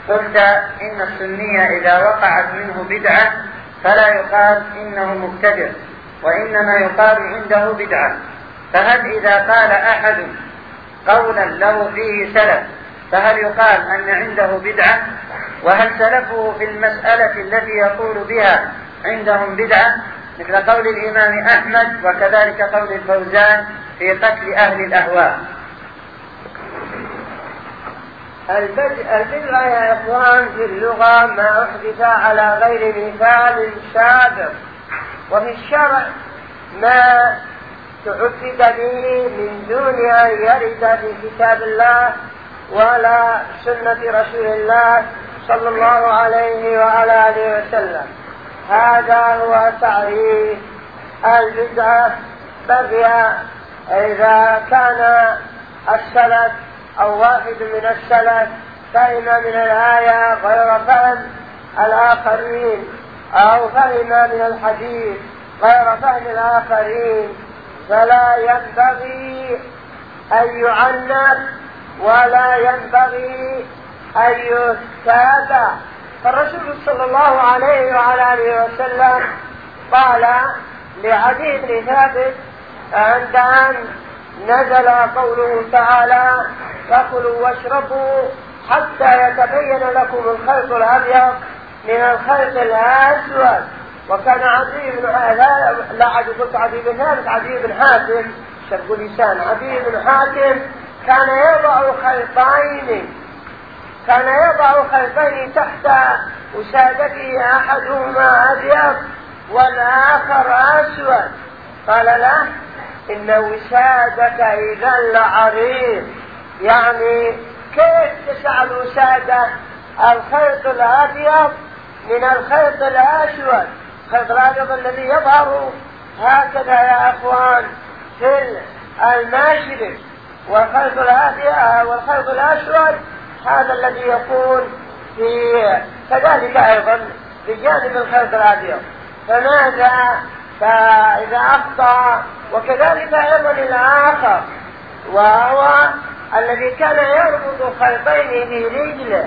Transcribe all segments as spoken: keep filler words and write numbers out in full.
قلت إن السنية إذا وقعت منه بدعة فلا يقال إنه مبتدع، وإنما يقال عنده بدعة. فهل إذا قال أحد قولا له فيه سلف فهل يقال أن عنده بدعة؟ وهل سلفه في المسألة التي يقول بها عندهم بدعة، مثل قول الإمام أحمد وكذلك قول الفوزان في قتل أهل الأهواء؟ البدعة يا إخوان في اللغة ما أحدث على غير مثال سابق، وفي الشرع ما تعبد به من دون أن يرد في كتاب الله ولا سنة رسول الله صلى الله عليه وعلى آله وسلم. هذا هو تعريف البدعة. بقي إذا كان السلف أو واحد من السلف فهم من الآية غير فهم الآخرين، أو فهم من الحديث غير فهم الآخرين، فلا ينبغي أن يعنف ولا ينبغي أن يستهدى. فالرسول صلى الله عليه وعلى آله وسلم قال لعدي بن ثابت عند أن نزل قوله تعالى: فكلوا واشربوا حتى يتبين لكم الخيط الأبيض من الخيط الأسود. وكان عدي بن لا عدي عدي بن ثابت عدي بن حاتم شرب لسان عدي بن حاتم كان يضع خيطين كان يضع خيطين تحت وسادته، أحدهما أبيض والآخر أسود. قال له: إن وسادك إذا لعريض. يعني كيف تسع الوسادة الخيط الأبيض من الخيط الأسود؟ الخيط الأبيض الذي يظهر هكذا يا أخوان في المشرق، والخيط الأبيض والخيط الأسود هذا الذي يكون في كذلك أيضا بجانب الخيط الأبيض. فماذا فإذا أخطأ؟ وكذلك أيضا الآخر، وهو الذي كان يربط خيطين في رجله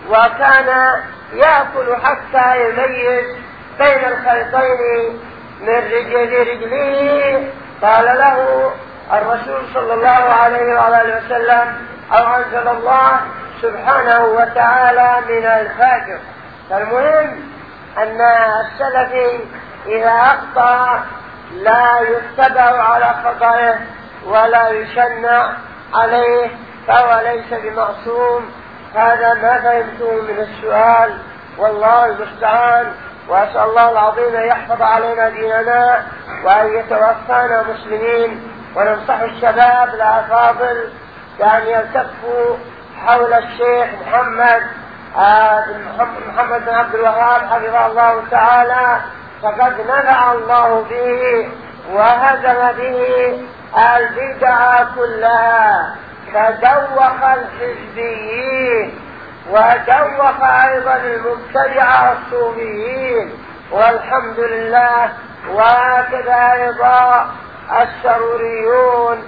وكان يأكل حتى يميز بين الخيطين من رجل رجله. قال له الرسول صلى الله عليه وآله وسلم: أو أنزل الله سبحانه وتعالى من الفجر. فالمهم أن السلفي إذا أخطأ لا يتبع على خطئه ولا يشنع عليه، فهو ليس بمعصوم. هذا ما فهمته من السؤال، والله المستعان. وأسأل الله العظيم أن يحفظ علينا ديننا وأن يتوفانا مسلمين. وننصح الشباب الأفاضل بأن يلتفوا حول الشيخ محمد آه محمد بن عبد الوهاب حفظه الله تعالى، فقد نفع الله به وهزم به البدع كلها، فدوخ الحزبيين ودوخ أيضا المبتدعة الصوفيين، والحمد لله. وهكذا أيضا السروريون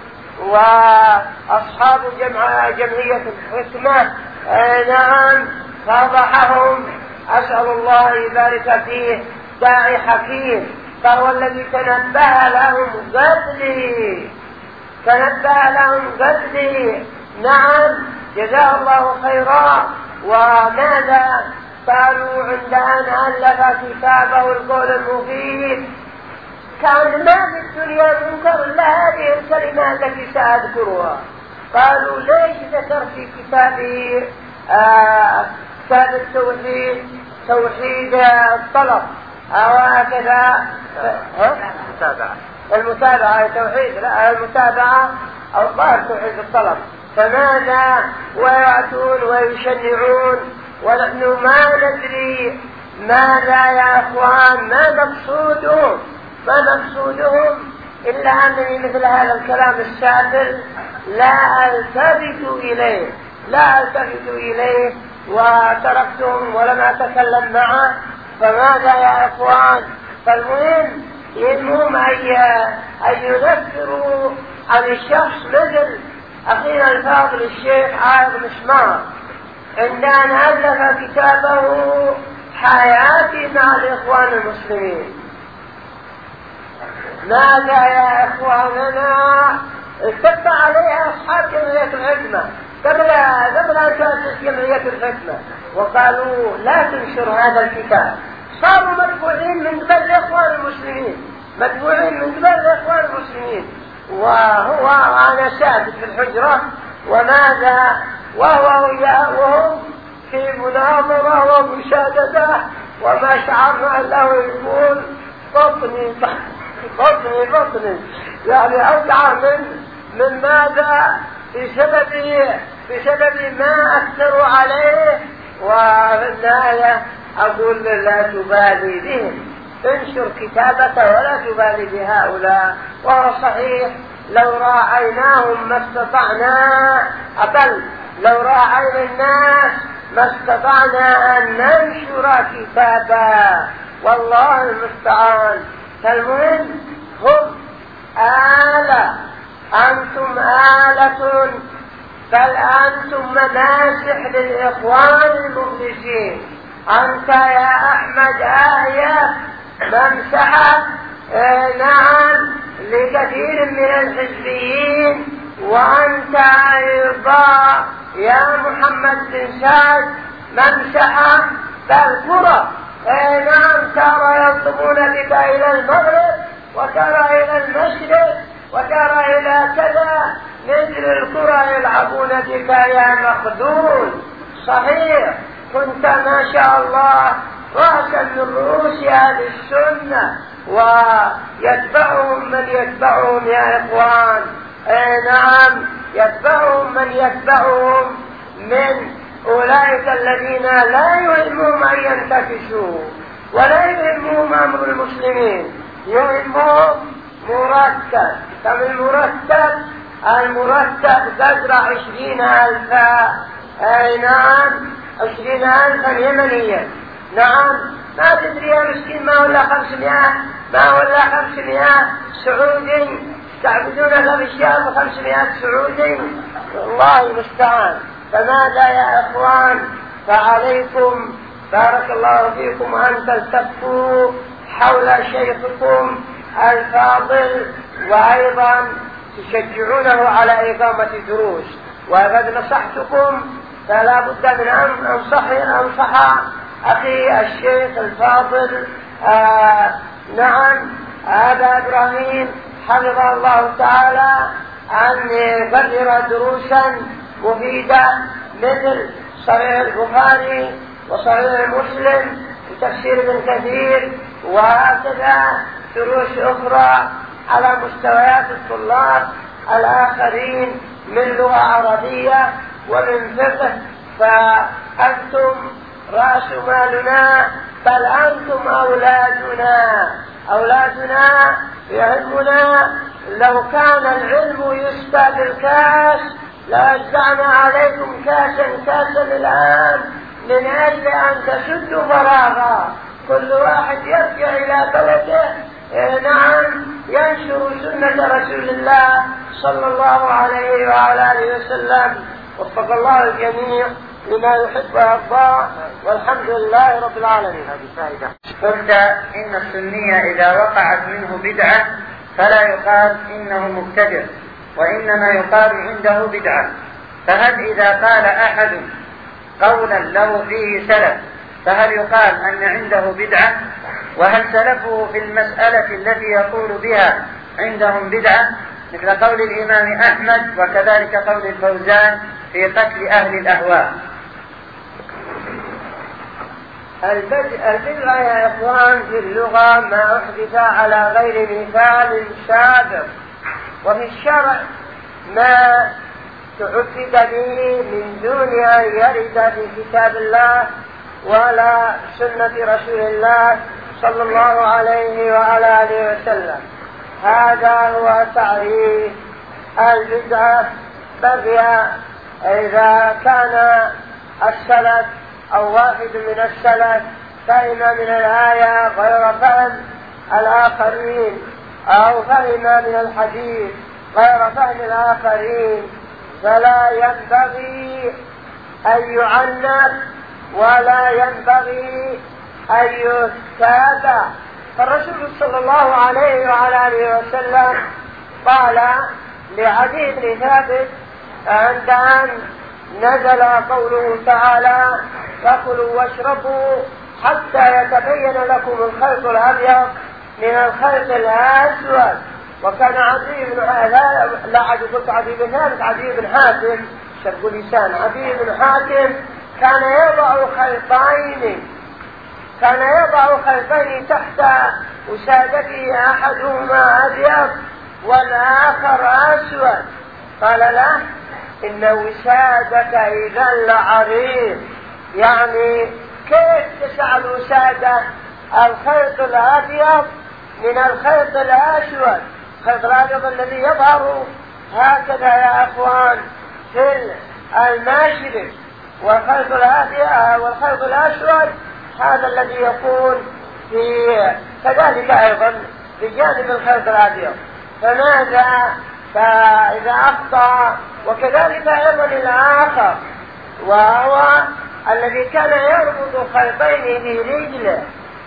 وأصحاب جمع جمعية الحكمة، نعم، فضحهم. أسأل الله يبارك فيه داعي حكيم، فهو الذي تنبه لهم قبلي تنبه لهم قبلي نعم، جزاه الله خيرا. وماذا قالوا عند أن ألف كتابه القول المفيد؟ كان ما في الدنيا منكر إلا هذه الكلمات التي سأذكرها. قالوا: ليش ذكر في كتابه آه كتاب التوحيد توحيد الطلب أو هكذا المتابعة المتابعة التوحيد لا المتابعة أو ظاهر توحيد الطلب؟ فماذا ويأتون ويشنعون ونحن ما ندري ماذا يا أخوان، ما مقصودهم ما مقصودهم إلا أنني مثل هذا الكلام السافل لا ألتفت إليه لا ألتفت إليه وتركتهم ولم أتكلم معه. فماذا يا أخوان؟ فالمهم يهمهم أن يذكروا عن الشخص مثل أخينا الفاضل الشيخ عايض مسمار، عند أن ألف كتابه حياتي مع الإخوان المسلمين. ماذا يا إخواننا اتبع عليها أصحاب جمعية الحكمة قبل قبل أن تأسس جمعية الحكمة، وقالوا لا تنشر هذا الكتاب. صاروا مدفوعين من قبل الإخوان المسلمين، مدفوعين من قبل الإخوان المسلمين، وهو أنا ساكت في الحجرة وماذا وهو وهم في مناظرة ومشاددة، وما شعرنا له يقول بطني بطني بطني، يعني أوجع من من ماذا بسبب بسبب ما أكثروا عليه. وفي النهاية أقول لا تبالي بهم، انشر كتابك ولا تبالي بهؤلاء. وهو صحيح لو راعيناهم ما استطعنا أقل لو راعينا الناس ما استطعنا أن ننشر كتابا، والله المستعان. فالمهم هم آلة، أنتم آلة، بل أنتم مماسح للإخوان المفلسين. أنت يا أحمد آية ممسحة آه نعم لكثير من الحزبيين، وأنت أيضا يا محمد بن سعد ممسحة بالكرة. آه نعم ترى ينطبون بك إلى المغرب وترى إلى المشرق وترى إلى كذا، مثل الكرة يلعبون بك يا مخذول. صحيح كنت ما شاء الله رأسا من رؤوس أهل السنة، ويتبعهم من يتبعهم يا إخوان. أي نعم يتبعهم من يتبعهم من أولئك الذين لا يهمهم أن ينتكسوا ولا يهمهم أمر المسلمين، يهمهم مرتب. كم المرتب؟ المرتب قدر عشرين ألفا. أي نعم عشرين ألفا يمنيا. نعم ما تدري يا مسكين ما ولا خمسمائة ما ولا خمسمائة سعودي تعبدونك بالشهر بخمسمائة سعودي، الله المستعان. فماذا يا إخوان؟ فعليكم بارك الله فيكم أن تلتفوا حول شيخكم الفاضل، وأيضا تشجعونه على إقامة دروس. وقد نصحتكم فلا بد من أن أنصح, أنصح أخي الشيخ الفاضل آه نعم هذا إبراهيم حفظه الله تعالى أن يقرر دروسا مفيدة مثل صحيح البخاري وصحيح مسلم وتفسير ابن كثير، وهكذا دروس أخرى على مستويات الطلاب الآخرين من لغة عربية ومن فقه. فأنتم رأس مالنا، بل أنتم أولادنا أولادنا يهمنا. لو كان العلم يسقى بالكاس لوزعنا عليكم كاسا كاسا الآن من أجل أن تسدوا فراغا. كل واحد يرجع إلى بلده نعم ينشر سنة رسول الله صلى الله عليه وعلى آله وسلم. وفق الله الجميع لما يحب ويرضى، والحمد لله رب العالمين. قلت إن السنية إذا وقعت منه بدعة فلا يقال إنه مبتدع، وإنما يقال عنده بدعة. فهل إذا قال أحد قولا له فيه سلف فهل يقال أن عنده بدعة؟ وهل سلفه في المسألة التي يقول بها عندهم بدعة، مثل قول الإمام أحمد وكذلك قول الفوزان في قتل أهل الأهواء؟ البدعة يا إخوان في اللغة ما أحدث على غير مثال سابق، وفي الشرع ما تعبد به من دون أن يرد في كتاب الله ولا سنة رسول الله صلى الله عليه وعلى آله وسلم. هذا هو تعريف البدعة. بقي إذا كان السلف أو واحد من السلف فهم من الآية غير فهم الآخرين، أو فهم من الحديث غير فهم الآخرين، فلا ينبغي أن يعنف ولا ينبغي أن يستهدى. فالرسول صلى الله عليه وعلى آله وسلم قال لعدي بن ثابت عند أن نزل قوله تعالى فكلوا واشربوا حتى يتبين لكم الخيط الأبيض من الخيط الأسود. وكان عدي بن لا عدي قلت عدي بن ثابت عدي بن حاتم شق لسان عدي بن حاتم كان يضع خيطين كان يضع خيطين تحت وسادته أحدهما أبيض والآخر أسود. قال له إن وسادك إذا لعريض، يعني كيف تسع الوسادة الخيط الأبيض من الخيط الأسود؟ الخيط الأبيض الذي يظهر هكذا يا أخوان في الماشرق، والخيط الأبيض والخيط الأسود هذا الذي يكون في كذلك أيضا بجانب الخيط الأبيض. فماذا فإذا أخطأ؟ وكذلك أيضا الآخر وهو الذي كان يربط خيطين في رجله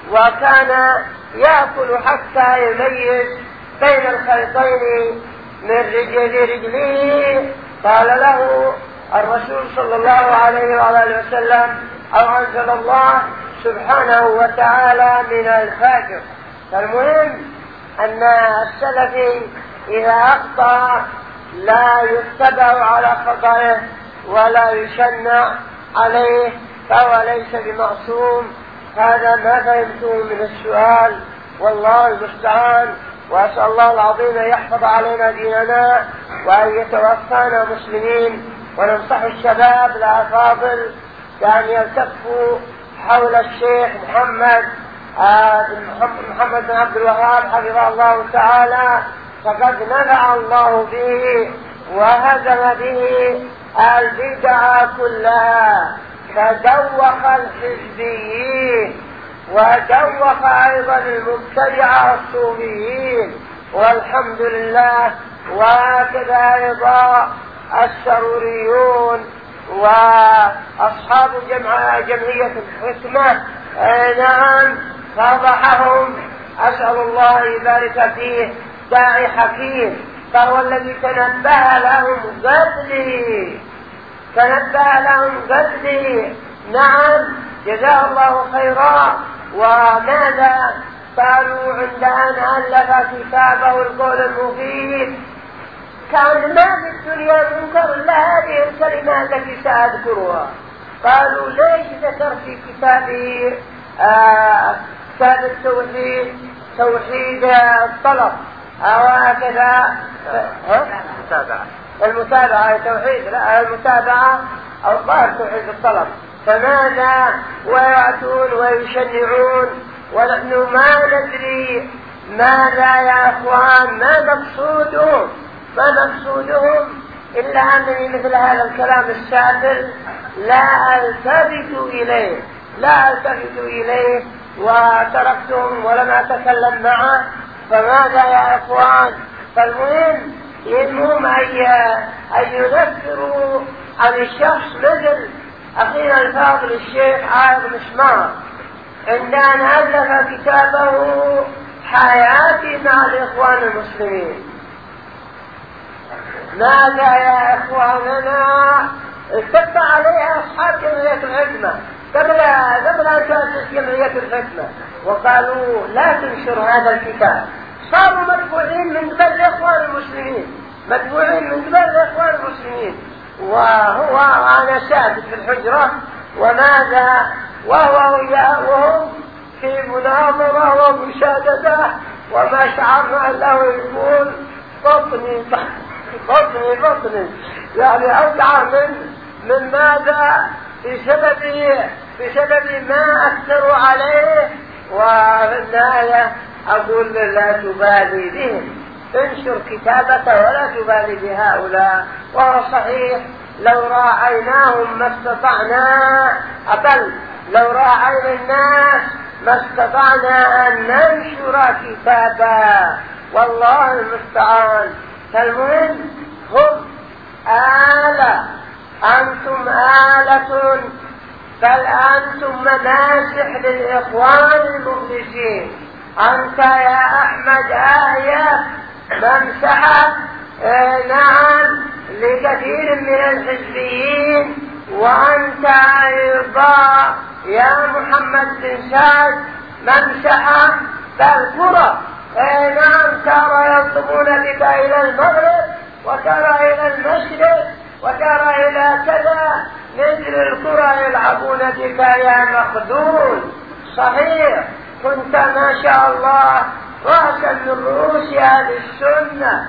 وكان يأكل حتى يميز بين الخيطين من رجل رجله. قال له الرسول صلى الله عليه وآله وسلم أو أنزل الله سبحانه وتعالى من الفاجر. فالمهم أن السلفي إذا أخطأ لا يتبع على خطئه ولا يشنع عليه فهو ليس بمعصوم. هذا ما فهمته من السؤال والله المستعان. وأسأل الله العظيم أن يحفظ علينا ديننا وأن يتوفانا مسلمين. وننصح الشباب الأفاضل بأن يلتفوا حول الشيخ محمد آه محمد بن عبد الوهاب حفظه الله تعالى، فقد نفع الله به وهزم به البدع كلها، فدوخ الحزبيين ودوخ أيضا المبتدعة الصوفيين والحمد لله. وكذا أيضا السروريون وأصحاب جمع جمعية الحكمة نعم فضحهم. أسأل الله يبارك فيه داعي حكيم، فهو الذي تنبه لهم قبلي تنبه لهم قبلي نعم جزاه الله خيرا. وماذا قالوا عند أن ألف كتابه القول المفيد كان ما في الدنيا منكر إلا هذه الكلمات التي سأذكرها. قالوا ليش ذكر في كتابه آه كتاب التوحيد توحيد الطلب أو هكذا المتابعة المتابعة توحيد لا المتابعة أو ظاهر توحيد الطلب. فماذا ويأتون ويشنعون ونحن ما ندري ماذا يا أخوان ما مقصودهم ما مقصودهم إلا أنني مثل هذا الكلام السافل لا ألتفت إليه لا ألتفت إليه وتركتهم ولم أتكلم معه. فماذا يا أخوان؟ فالمهم يهمهم أن يذكروا عن الشخص مثل أخينا الفاضل الشيخ عايض مسمار عند أن ألف كتابه حياتي مع الإخوان المسلمين. ماذا يا إخواننا اتبع عليها أصحاب جمعية الحكمة قبل قبل أن تأسس جمعية الحكمة وقالوا لا تنشر هذا الكتاب. صاروا مدفوعين من قبل الإخوان المسلمين مدفوعين من قبل الإخوان المسلمين وهو أنا ساكت في الحجرة وماذا وهو وهم في مناظرة ومشاددة وما شعرنا أنه يقول بطني بطني بطني يعني أوجع من من ماذا بسبب بسبب ما أثروا عليه. وفي النهاية أقول لا تبالي بهم انشر كتابك ولا تبالي بهؤلاء. وهو صحيح لو راعيناهم ما استطعنا أقل لو راعينا الناس ما استطعنا أن ننشر كتابا والله المستعان. فالمهم هم آلة أنتم آلة، بل أنتم مماسح للإخوان المخلصين. أنت يا أحمد آية ممسحة آه نعم لكثير من الحزبيين، وأنت أيضا يا محمد بن سعد ممسحة بل كرة آه نعم ترى يطلبون بك إلى المغرب وترى إلى المشرق وترى إلى كذا، مثل الكرة يلعبون بك يا مخذول. صحيح كنت ما شاء الله رأسا من رؤوس أهل السنة،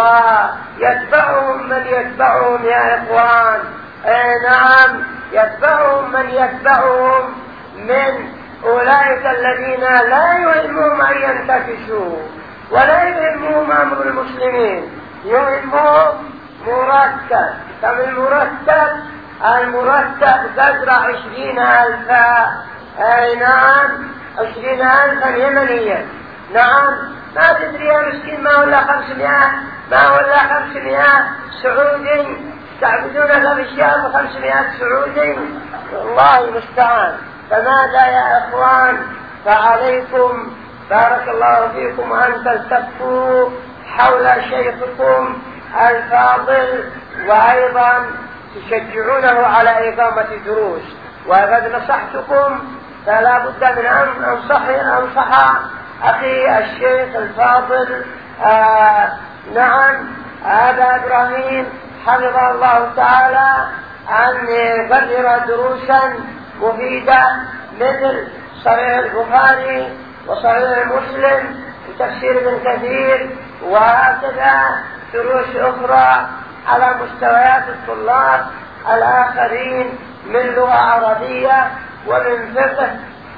ويتبعهم من يتبعهم يا إخوان. اي نعم يتبعهم من يتبعهم من أولئك الذين لا يهمهم أن ينتكسوا ولا يهمهم أمر المسلمين، يهمهم مرتب. كم المرتب؟ المرتب تزرع عشرين ألفا اي نعم عشرين ألفا يمنيا. نعم ما تدري يا مسكين ما ولا خمسمائة ما ولا خمسمائة سعودي تعبدونك بالشام خمسمائة سعودي، الله المستعان. فماذا يا إخوان؟ فعليكم بارك الله فيكم أن تلتفوا حول شيخكم الفاضل، وأيضا تشجعونه على إقامة دروس. وقد نصحتكم فلا بد من أن أنصح, أنصح أخي الشيخ الفاضل آه نعم أبا إبراهيم حفظه الله تعالى أن يقرر دروسا مفيدة مثل صحيح البخاري وصحيح مسلم وتفسير ابن كثير، وهكذا دروس أخرى على مستويات الطلاب الآخرين من لغة عربية ومن فقه.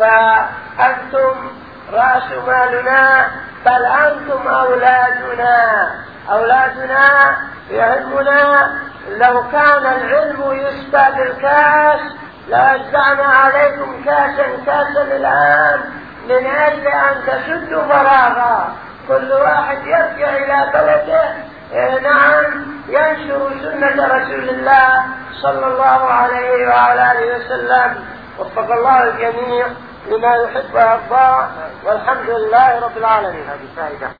فأنتم رأس مالنا، بل أنتم أولادنا. أولادنا يهمنا. لو كان العلم يسقى بالكاس لوزعنا عليكم كاسا كاسا الآن من أجل أن تسدوا فراغا، كل واحد يرجع إلى بلده نعم ينشر سنة رسول الله صلى الله عليه وعلى آله وسلم. وفق الله الجميع لما يحب ويرضى، والحمد لله رب العالمين. هذه فائدة.